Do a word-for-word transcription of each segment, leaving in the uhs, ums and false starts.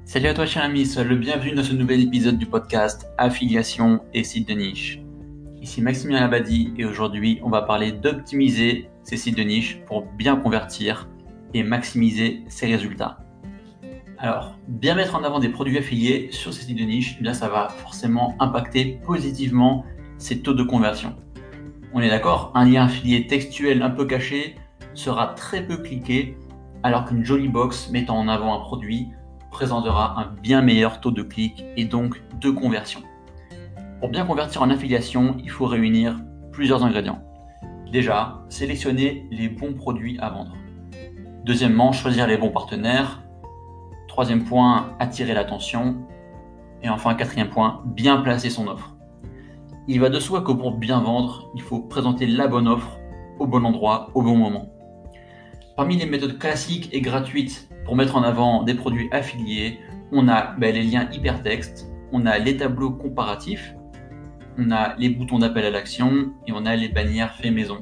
Salut à toi cher ami, sois le bienvenu dans ce nouvel épisode du podcast Affiliation et sites de niche. Ici Maximilien Labadie et aujourd'hui on va parler d'optimiser ces sites de niche pour bien convertir et maximiser ses résultats. Alors, bien mettre en avant des produits affiliés sur ces sites de niche, eh bien ça va forcément impacter positivement ses taux de conversion. On est d'accord, un lien affilié textuel un peu caché sera très peu cliqué alors qu'une jolie box mettant en avant un produit présentera un bien meilleur taux de clic et donc de conversion. Pour bien convertir en affiliation, il faut réunir plusieurs ingrédients. Déjà, sélectionner les bons produits à vendre. Deuxièmement, choisir les bons partenaires. Troisième point, attirer l'attention. Et enfin, quatrième point, bien placer son offre. Il va de soi que pour bien vendre, il faut présenter la bonne offre au bon endroit, au bon moment. Parmi les méthodes classiques et gratuites pour mettre en avant des produits affiliés, on a ben, les liens hypertextes, on a les tableaux comparatifs, on a les boutons d'appel à l'action et on a les bannières fait maison.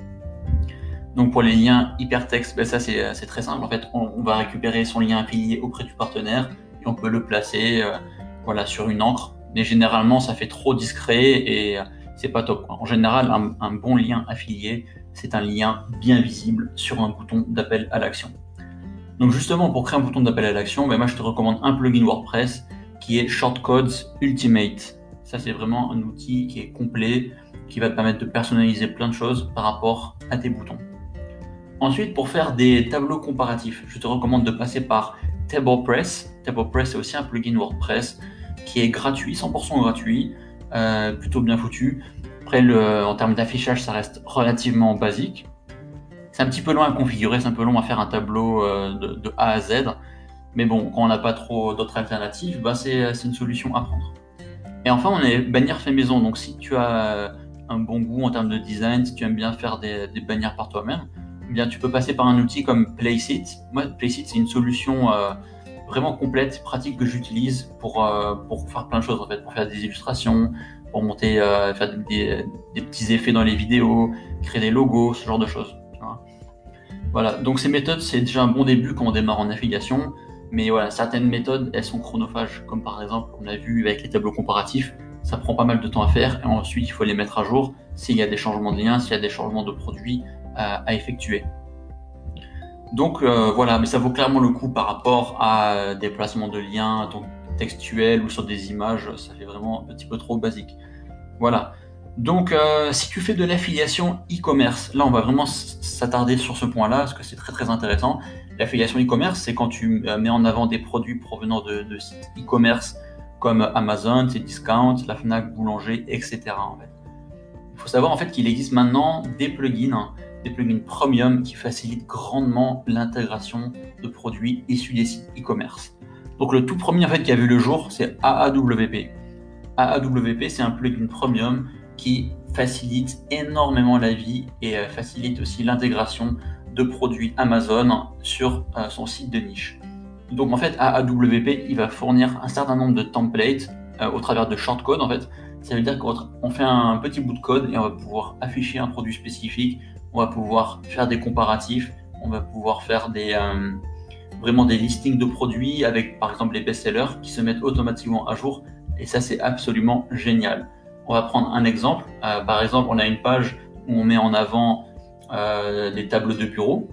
Donc pour les liens hypertextes, ben ça c'est, c'est très simple. En fait, on, on va récupérer son lien affilié auprès du partenaire et on peut le placer euh, voilà, sur une encre. Mais généralement, ça fait trop discret et euh, c'est pas top, quoi. En général, un, un bon lien affilié, c'est un lien bien visible sur un bouton d'appel à l'action. Donc justement, pour créer un bouton d'appel à l'action, ben moi je te recommande un plugin WordPress qui est Shortcodes Ultimate. Ça, c'est vraiment un outil qui est complet, qui va te permettre de personnaliser plein de choses par rapport à tes boutons. Ensuite, pour faire des tableaux comparatifs, je te recommande de passer par TablePress. TablePress, c'est aussi un plugin WordPress qui est gratuit, cent pour cent gratuit, euh, plutôt bien foutu. Après, le, en termes d'affichage, ça reste relativement basique. C'est un petit peu long à configurer, c'est un peu long à faire un tableau euh, de, de A à Z. Mais bon, quand on n'a pas trop d'autres alternatives, bah c'est, c'est une solution à prendre. Et enfin, on a bannières fait maison. Donc, si tu as un bon goût en termes de design, si tu aimes bien faire des, des bannières par toi-même, eh bien, tu peux passer par un outil comme Placeit. Moi, Placeit, c'est une solution euh, vraiment complète, pratique que j'utilise pour, euh, pour faire plein de choses, en fait, pour faire des illustrations, pour monter, euh, faire des, des, des petits effets dans les vidéos, créer des logos, ce genre de choses. Voilà, donc ces méthodes, c'est déjà un bon début quand on démarre en affiliation, mais voilà, certaines méthodes, elles sont chronophages, comme par exemple, on a vu avec les tableaux comparatifs, ça prend pas mal de temps à faire, et ensuite il faut les mettre à jour s'il y a des changements de liens, s'il y a des changements de produits à, à effectuer. Donc euh, voilà, mais ça vaut clairement le coup par rapport à des placements de liens donc textuels ou sur des images, ça fait vraiment un petit peu trop basique. Voilà. Donc, euh, si tu fais de l'affiliation e-commerce, là, on va vraiment s'attarder sur ce point-là, parce que c'est très très intéressant. L'affiliation e-commerce, c'est quand tu mets en avant des produits provenant de, de sites e-commerce comme Amazon, Cdiscount, la Fnac, Boulanger, et cetera. En fait. Il faut savoir en fait qu'il existe maintenant des plugins, des plugins premium qui facilitent grandement l'intégration de produits issus des sites e-commerce. Donc, le tout premier en fait qui a vu le jour, c'est A A W P. A A W P, c'est un plugin premium qui facilite énormément la vie et euh, facilite aussi l'intégration de produits Amazon sur euh, son site de niche. Donc en fait, A A W P, il va fournir un certain nombre de templates euh, au travers de shortcodes. En fait, ça veut dire qu'on fait un petit bout de code et on va pouvoir afficher un produit spécifique, on va pouvoir faire des comparatifs, on va pouvoir faire des euh, vraiment des listings de produits avec par exemple les best-sellers qui se mettent automatiquement à jour. Et ça, c'est absolument génial. On va prendre un exemple. Euh, par exemple, on a une page où on met en avant euh, des tables de bureau.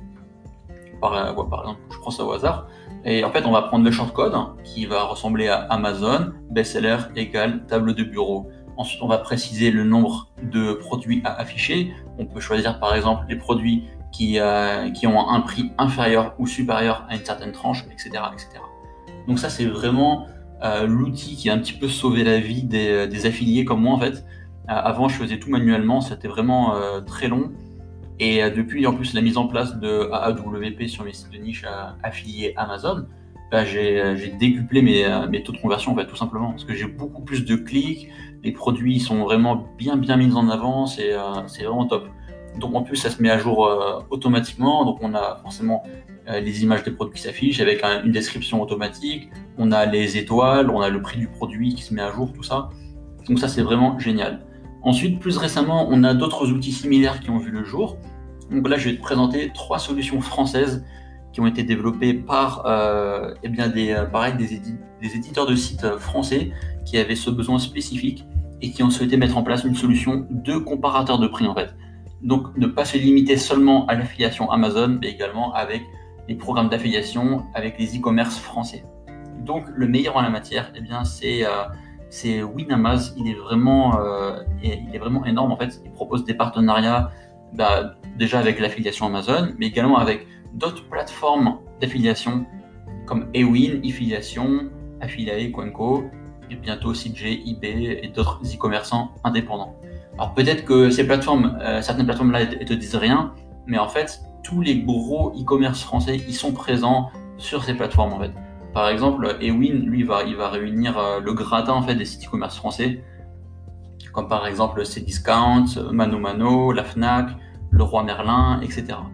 Par, euh, par exemple, je prends ça au hasard. Et en fait, on va prendre le shortcode qui va ressembler à Amazon, best-seller égale table de bureau. Ensuite, on va préciser le nombre de produits à afficher. On peut choisir par exemple les produits qui, euh, qui ont un prix inférieur ou supérieur à une certaine tranche, et cetera, et cetera. Donc ça, c'est vraiment Euh, l'outil qui a un petit peu sauvé la vie des, des affiliés comme moi en fait. Euh, avant je faisais tout manuellement, c'était vraiment euh, très long et euh, depuis en plus la mise en place de A A W P sur mes sites de niche euh, affiliés Amazon, bah, j'ai, j'ai décuplé mes, mes taux de conversion en fait tout simplement parce que j'ai beaucoup plus de clics, les produits sont vraiment bien bien mis en avant, c'est, euh, c'est vraiment top. Donc en plus ça se met à jour euh, automatiquement, donc on a forcément euh, les images des produits qui s'affichent avec un, une description automatique, on a les étoiles, on a le prix du produit qui se met à jour, tout ça. Donc ça c'est vraiment génial. Ensuite, plus récemment, on a d'autres outils similaires qui ont vu le jour. Donc là je vais te présenter trois solutions françaises qui ont été développés par euh, eh bien des, pareil, des, édi- des éditeurs de sites français qui avaient ce besoin spécifique et qui ont souhaité mettre en place une solution de comparateur de prix en fait. Donc ne pas se limiter seulement à l'affiliation Amazon, mais également avec les programmes d'affiliation avec les e-commerce français. Donc le meilleur en la matière, eh bien c'est euh, c'est Winamaz. Il est vraiment euh, il est vraiment énorme en fait. Il propose des partenariats bah, déjà avec l'affiliation Amazon, mais également avec d'autres plateformes d'affiliation comme Ewin, Affiliation, Affiliate, Quenco, et bientôt C J, eBay et d'autres e-commerçants indépendants. Alors peut-être que ces plateformes, euh, certaines plateformes là, elles te disent rien, mais en fait, tous les gros e-commerce français, ils sont présents sur ces plateformes en fait. Par exemple, Ewin, lui, va, il va réunir euh, le gratin en fait des sites e-commerce français, comme par exemple Cdiscount, Mano Mano, la Fnac, Leroy Merlin, et cetera.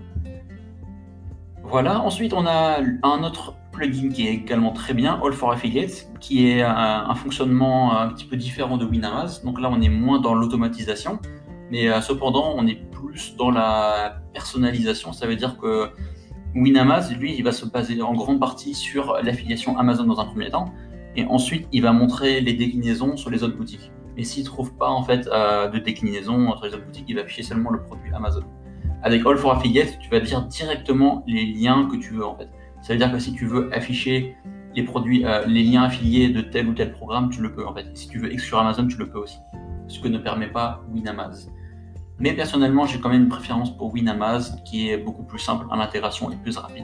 Voilà, ensuite on a un autre plugin qui est également très bien, All for Affiliates, qui est un, un fonctionnement un petit peu différent de Winamaz. Donc là on est moins dans l'automatisation, mais euh, cependant on est plus dans la personnalisation. Ça veut dire que Winamaz, lui, il va se baser en grande partie sur l'affiliation Amazon dans un premier temps, et ensuite il va montrer les déclinaisons sur les autres boutiques. Mais s'il ne trouve pas en fait euh, de déclinaison sur les autres boutiques, il va afficher seulement le produit Amazon. Avec All for Affiliates, tu vas dire directement les liens que tu veux en fait. Ça veut dire que si tu veux afficher les produits, euh, les liens affiliés de tel ou tel programme, tu le peux en fait. Si tu veux exclure Amazon, tu le peux aussi. Ce que ne permet pas Winamaz. Mais personnellement, j'ai quand même une préférence pour Winamaz, qui est beaucoup plus simple à l'intégration et plus rapide.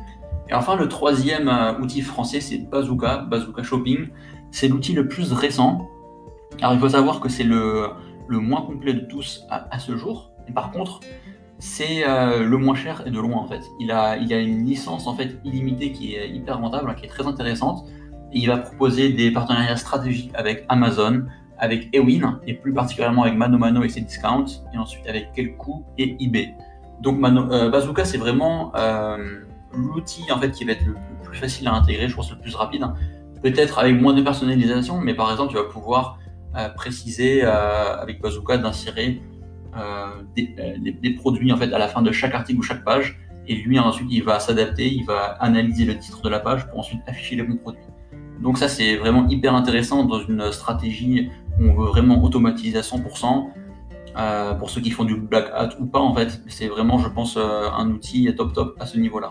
Et enfin, le troisième euh, outil français, c'est Bazooka, Bazooka Shopping. C'est l'outil le plus récent. Alors, il faut savoir que c'est le, le moins complet de tous à, à ce jour. Et par contre, c'est euh, le moins cher et de loin en fait. Il a, il a une licence en fait illimitée qui est hyper rentable, qui est très intéressante. Et il va proposer des partenariats stratégiques avec Amazon, avec Ewin et plus particulièrement avec Mano Mano et Cdiscount, et ensuite avec Quelcou et eBay. Donc Mano, euh, Bazooka c'est vraiment euh, l'outil en fait qui va être le, le plus facile à intégrer, je pense le plus rapide. Peut-être avec moins de personnalisation, mais par exemple tu vas pouvoir euh, préciser euh, avec Bazooka d'insérer Euh, des, euh, des, des produits en fait à la fin de chaque article ou chaque page, et lui ensuite il va s'adapter, il va analyser le titre de la page pour ensuite afficher les bons produits. Donc ça c'est vraiment hyper intéressant dans une stratégie où on veut vraiment automatiser à cent pour cent. Euh, pour ceux qui font du black hat ou pas en fait, c'est vraiment je pense euh, un outil top top à ce niveau-là.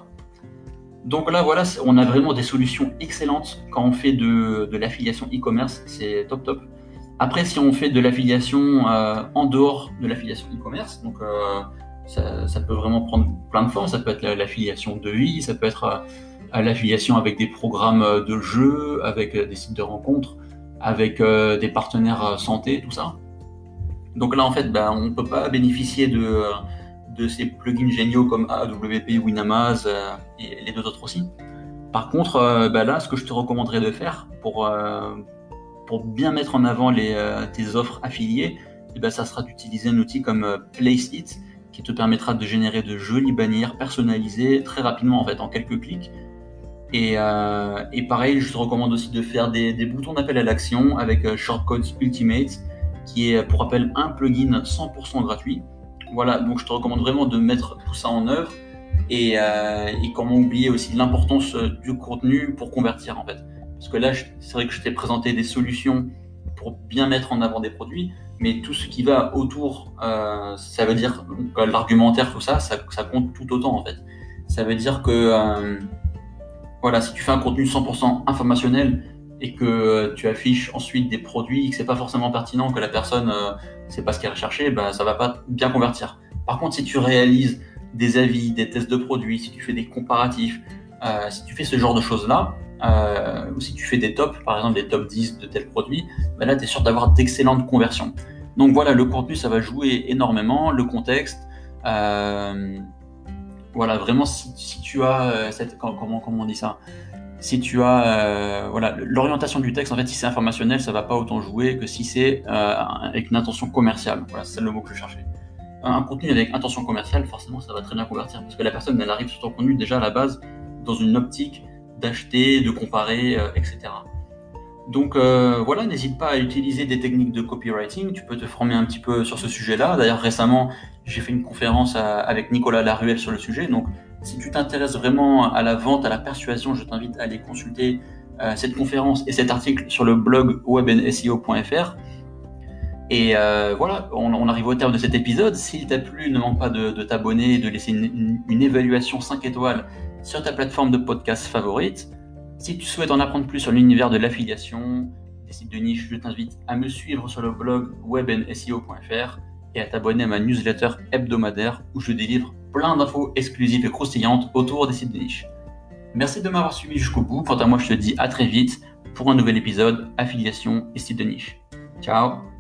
Donc là voilà, on a vraiment des solutions excellentes quand on fait de, de l'affiliation e-commerce, c'est top top. Après, si on fait de l'affiliation euh, en dehors de l'affiliation e-commerce, donc euh, ça, ça peut vraiment prendre plein de formes. Ça peut être l'affiliation de vie, ça peut être euh, l'affiliation avec des programmes de jeux, avec euh, des sites de rencontres, avec euh, des partenaires euh, santé, tout ça. Donc là, en fait, bah, on ne peut pas bénéficier de, de ces plugins géniaux comme A W P, Winamaz euh, et les deux autres aussi. Par contre, euh, bah, là, ce que je te recommanderais de faire pour... Euh, pour bien mettre en avant les, euh, tes offres affiliées, et ben, ça sera d'utiliser un outil comme euh, Placeit qui te permettra de générer de jolies bannières personnalisées très rapidement en fait, en quelques clics. Et, euh, et pareil, je te recommande aussi de faire des, des boutons d'appel à l'action avec euh, Shortcodes Ultimate, qui est pour rappel un plugin cent pour cent gratuit. Voilà, donc je te recommande vraiment de mettre tout ça en œuvre. Et, euh, et comment oublier aussi l'importance du contenu pour convertir en fait. Parce que là, c'est vrai que je t'ai présenté des solutions pour bien mettre en avant des produits, mais tout ce qui va autour, euh, ça veut dire donc, l'argumentaire, tout ça, ça, ça compte tout autant en fait. Ça veut dire que euh, voilà, si tu fais un contenu cent pour cent informationnel et que tu affiches ensuite des produits, que c'est pas forcément pertinent, que la personne euh, sait pas ce qu'elle recherchait, ben ça va pas bien convertir. Par contre, si tu réalises des avis, des tests de produits, si tu fais des comparatifs, euh, si tu fais ce genre de choses-là, euh, ou si tu fais des tops, par exemple des top dix de tel produit, ben là tu es sûr d'avoir d'excellentes conversions. Donc voilà, le contenu ça va jouer énormément, le contexte, euh, voilà vraiment si, si tu as euh, cette, comment, comment on dit ça, si tu as euh, voilà l'orientation du texte en fait, si c'est informationnel ça va pas autant jouer que si c'est euh, avec une intention commerciale. Voilà, c'est le mot que je cherchais. Un contenu avec intention commerciale, forcément ça va très bien convertir parce que la personne elle arrive sur ton contenu déjà à la base dans une optique d'acheter, de comparer, euh, et cetera. Donc euh, voilà, n'hésite pas à utiliser des techniques de copywriting, tu peux te former un petit peu sur ce sujet-là. D'ailleurs récemment j'ai fait une conférence à, avec Nicolas Laruelle sur le sujet, donc Si tu t'intéresses vraiment à la vente, à la persuasion, je t'invite à aller consulter euh, cette conférence et cet article sur le blog web and S E O point F R. Et euh, voilà, on, on arrive au terme de cet épisode. S'il t'a plu, ne manque pas de, de t'abonner et de laisser une, une, une évaluation cinq étoiles sur ta plateforme de podcast favorite. Si tu souhaites en apprendre plus sur l'univers de l'affiliation, des sites de niche, je t'invite à me suivre sur le blog web and S E O point F R et à t'abonner à ma newsletter hebdomadaire où je délivre plein d'infos exclusives et croustillantes autour des sites de niche. Merci de m'avoir suivi jusqu'au bout. Quant à moi, je te dis à très vite pour un nouvel épisode affiliation et sites de niche. Ciao!